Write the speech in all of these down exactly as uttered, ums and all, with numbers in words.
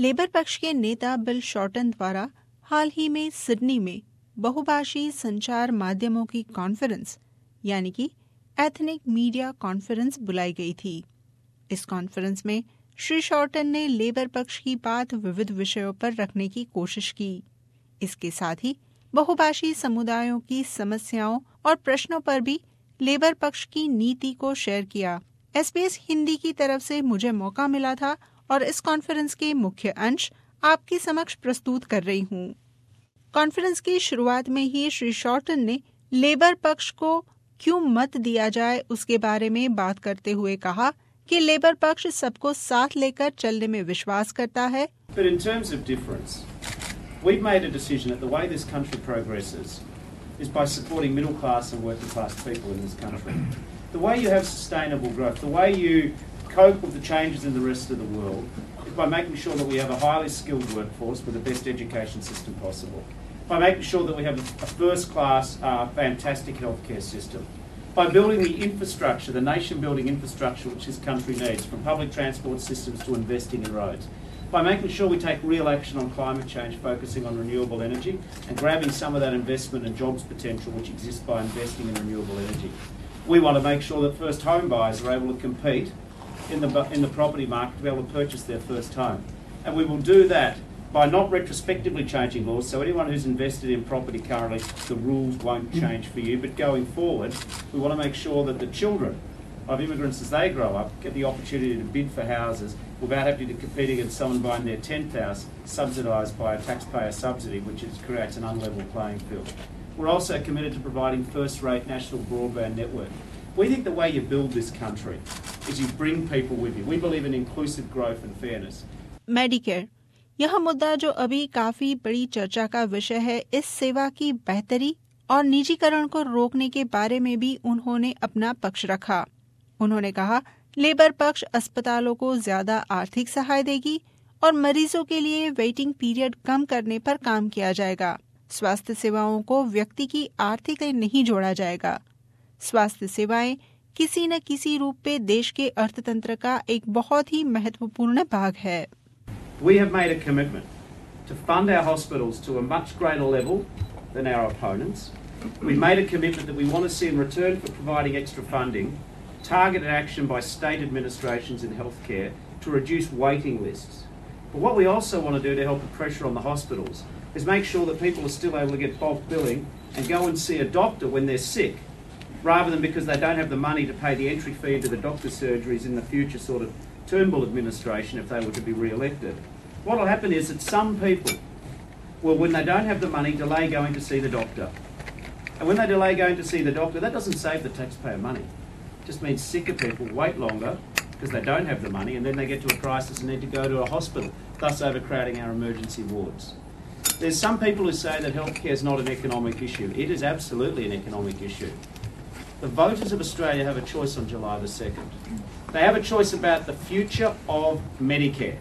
Labour पक्ष के नेता बिल शॉर्टन द्वारा हाल ही में सिडनी में बहुभाषी संचार माध्यमों की कॉन्फ्रेंस यानी कि एथनिक मीडिया कॉन्फ्रेंस बुलाई गई थी। इस कॉन्फ्रेंस में श्री शॉर्टन ने लेबर पक्ष की बात विविध विषयों पर रखने की कोशिश की। इसके साथ ही बहुभाषी समुदायों की समस्याओं और प्रश्नों पर भी लेबर पक्ष की नीति को शेयर किया। एसबीएस हिंदी की तरफ से मुझे मौका मिला था और इस कॉन्फ्रेंस के मुख्य अंश आपके समक्ष प्रस्तुत कर रही हूँ। कॉन्फ्रेंस की शुरुआत में ही श्री शॉर्टन ने लेबर पक्ष को क्यों मत दिया जाए उसके बारे में बात करते हुए कहा कि लेबर पक्ष सबको साथ लेकर चलने में विश्वास करता है। But in terms of difference, we've made a decision that the way this country progresses is by supporting middle class and working class people in this country. The way you have sustainable growth, the way you cope with the changes in the rest of the world is by making sure that we have a highly skilled workforce with the best education system possible, by making sure that we have a first-class, uh, fantastic healthcare system, by building the infrastructure, the nation-building infrastructure which this country needs, from public transport systems to investing in roads, by making sure we take real action on climate change, focusing on renewable energy and grabbing some of that investment and jobs potential which exists by investing in renewable energy. We want to make sure that first home buyers are able to compete in the, in the property market to be able to purchase their first home. And we will do that by not retrospectively changing laws, so anyone who's invested in property currently, the rules won't change for you. But going forward, we want to make sure that the children of immigrants as they grow up get the opportunity to bid for houses without having to compete against someone buying their tenth house subsidised by a taxpayer subsidy, which is, creates an unlevel playing field. We're also committed to providing first-rate national broadband network. We think the way you build this country is you bring people with you. We believe in inclusive growth and fairness. Medicare, यह मुद्दा जो अभी काफी बड़ी चर्चा का विषय है, इस सेवा की बेहतरी और निजीकरण को रोकने के बारे में भी उन्होंने अपना पक्ष रखा। उन्होंने कहा, लेबर पक्ष अस्पतालों को ज्यादा आर्थिक सहायता देगी और मरीजों के लिए वेटिंग पीरियड कम करने पर काम किया जाएगा। स्वास्थ्य सेवाओं को व्यक्ति की आर्थिक नहीं जोड़ा जाएगा। स्वास्थ्य सेवाएं किसी न किसी रूप में देश के अर्थतंत्र का एक बहुत ही महत्वपूर्ण भाग है। We have made a commitment to fund our hospitals to a much greater level than our opponents. We've made a commitment that we want to see in return for providing extra funding, targeted action by state administrations in healthcare to reduce waiting lists. But what we also want to do to help the pressure on the hospitals is make sure that people are still able to get bulk billing and go and see a doctor when they're sick, rather than because they don't have the money to pay the entry fee to the doctor's surgeries in the future sort of Turnbull administration if they were to be re-elected. What will happen is that some people will, when they don't have the money, delay going to see the doctor. And when they delay going to see the doctor, that doesn't save the taxpayer money. It just means sicker people wait longer because they don't have the money, and then they get to a crisis and need to go to a hospital, thus overcrowding our emergency wards. There's some people who say that healthcare is not an economic issue. It is absolutely an economic issue. The voters of Australia have a choice on July the second. They have a choice about the future of Medicare.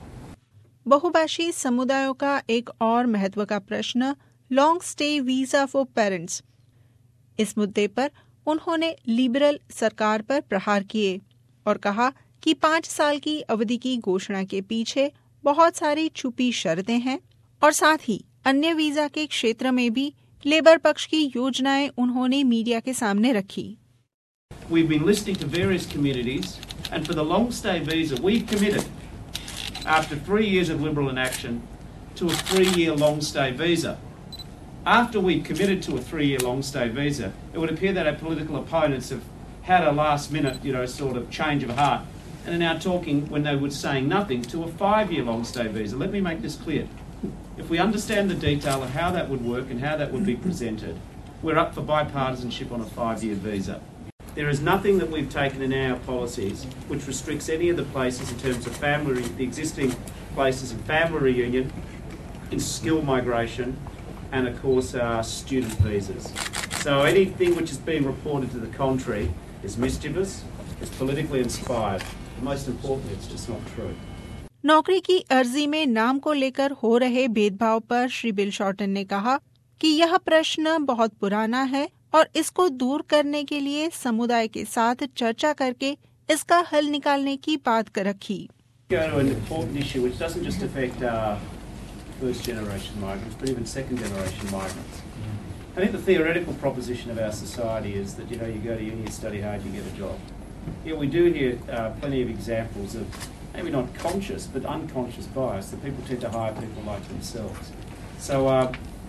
बहुभाषी समुदायों का एक और महत्व का प्रश्न long stay visa for parents. इस मुद्दे पर उन्होंने लिबरल सरकार पर प्रहार किए और कहा कि पाँच साल की अवधि की घोषणा के पीछे बहुत सारी छुपी शर्तें हैं और साथ ही अन्य वीजा के क्षेत्र में भी लेबर पक्ष की योजनाएं उन्होंने मीडिया के सामने रखी। We've been listening to various communities, and for the long stay visa, we've committed, after three years of Liberal inaction, to a three-year long stay visa. After we've committed to a three-year long stay visa, it would appear that our political opponents have had a last-minute, you know, sort of change of heart, and are now talking, when they were saying nothing, to a five-year long stay visa. Let me make this clear. If we understand the detail of how that would work and how that would be presented, we're up for bipartisanship on a five-year visa. There is nothing that we've taken in our policies which restricts any of the places in terms of family, the existing places in family reunion, in skill migration, and of course uh, student visas. So anything which is being reported to the contrary is mischievous, it's politically inspired. And most importantly, it's just not true. नौकरी की अर्जी में नाम को लेकर हो रहे भेदभाव पर श्री बिल शॉर्टन ने कहा कि यह प्रश्न बहुत पुराना है और इसको दूर करने के लिए समुदाय के साथ चर्चा करके इसका हल निकालने की बात कर रखी। Go to an important issue which doesn't just affect uh, first generation migrants, but even second generation migrants. I think the theoretical proposition of our society is that, you know, you go to uni, you study hard, you get a job. Yeah, we do hear uh, plenty of examples of maybe not conscious, but unconscious bias, that people tend to hire people like themselves. So uh,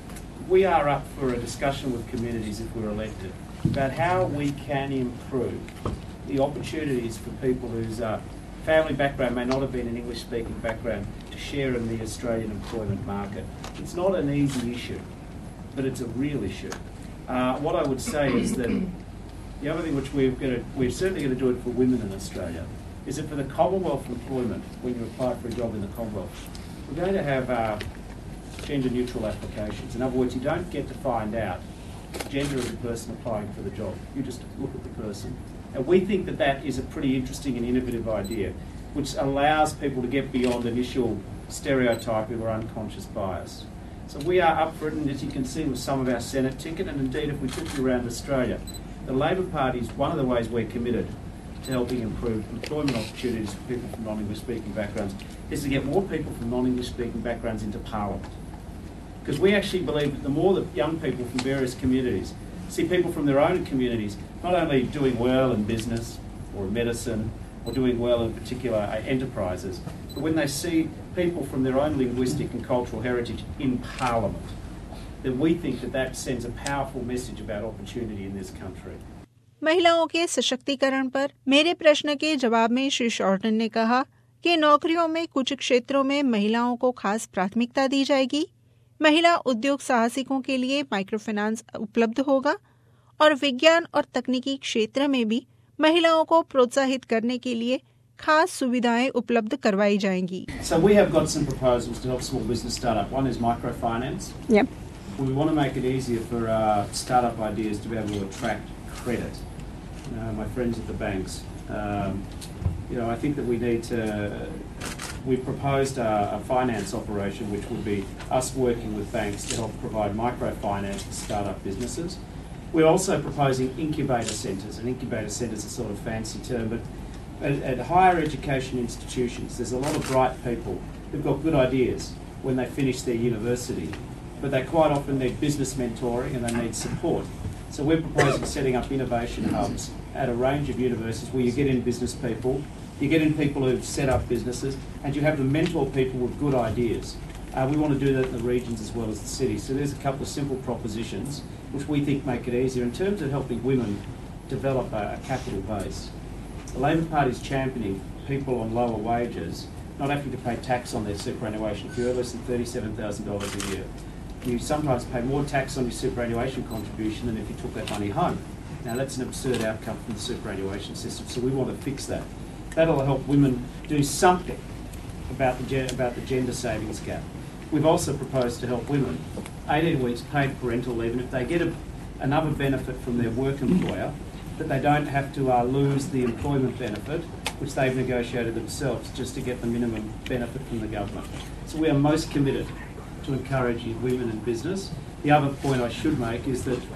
we are up for a discussion with communities, if we're elected, about how we can improve the opportunities for people whose uh, family background may not have been an English-speaking background to share in the Australian employment market. It's not an easy issue, but it's a real issue. Uh, what I would say is that the other thing which we're going to, we're certainly going to do it for women in Australia, is that for the Commonwealth employment, when you apply for a job in the Commonwealth, we're going to have uh, gender-neutral applications. In other words, you don't get to find out the gender of the person applying for the job. You just look at the person. And we think that that is a pretty interesting and innovative idea, which allows people to get beyond initial stereotyping or unconscious bias. So we are up for it, and as you can see with some of our Senate ticket, and indeed if we took you around Australia, the Labor Party is one of the ways we're committed to helping improve employment opportunities for people from non-English speaking backgrounds, is to get more people from non-English speaking backgrounds into Parliament. Because we actually believe that the more that young people from various communities see people from their own communities not only doing well in business or medicine or doing well in particular enterprises, but when they see people from their own linguistic and cultural heritage in Parliament, then we think that that sends a powerful message about opportunity in this country. महिलाओं के सशक्तिकरण पर मेरे प्रश्न के जवाब में Shri Shorten ने कहा कि नौकरियों में कुछ क्षेत्रों में महिलाओं को खास प्राथमिकता दी जाएगी, महिला उद्योग साहसिकों के लिए माइक्रो फाइनेंस उपलब्ध होगा और विज्ञान और तकनीकी क्षेत्र में भी महिलाओं को प्रोत्साहित करने के लिए खास सुविधाएं उपलब्ध करवाई जाएंगी. So we have got some proposals to help small business start up. One is microfinance. Yep. We want to make it easier for uh, startup ideas to be able to attract credit. You know, my friends at the banks, um, you know, I think that we need to. We've proposed a, a finance operation which would be us working with banks to help provide microfinance to startup businesses. We're also proposing incubator centres, and incubator centre is a sort of fancy term, but at, at higher education institutions, there's a lot of bright people who've got good ideas when they finish their university, but they quite often need business mentoring and they need support. So we're proposing setting up innovation hubs at a range of universities where you get in business people, you get in people who've set up businesses, and you have them mentor people with good ideas. Uh, we want to do that in the regions as well as the cities. So there's a couple of simple propositions which we think make it easier in terms of helping women develop a, a capital base. The Labor Party is championing people on lower wages not having to pay tax on their superannuation. If you earn less than thirty-seven thousand dollars a year, you sometimes pay more tax on your superannuation contribution than if you took that money home. Now that's an absurd outcome from the superannuation system, so we want to fix that. That'll help women do something about the, about the gender savings gap. We've also proposed to help women eighteen weeks paid parental leave, and if they get a, another benefit from their work employer, that they don't have to uh, lose the employment benefit, which they've negotiated themselves, just to get the minimum benefit from the government. So we are most committed to encouraging women in business. The other point I should make is that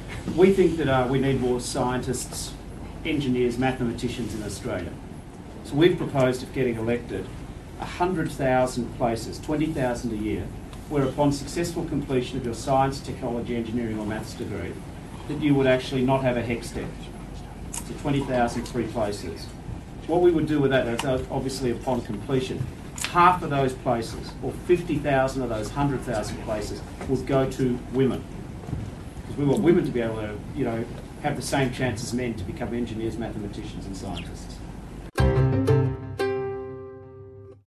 we think that uh, we need more scientists, engineers, mathematicians in Australia. So we've proposed, if getting elected, one hundred thousand places, twenty thousand a year, where upon successful completion of your science, technology, engineering or maths degree, that you would actually not have a HECS debt. So twenty thousand free places. What we would do with that is obviously upon completion, half of those places, or fifty thousand of those one hundred thousand places, would go to women. Because we want women to be able to, you know, have the same chance as men to become engineers, mathematicians and scientists.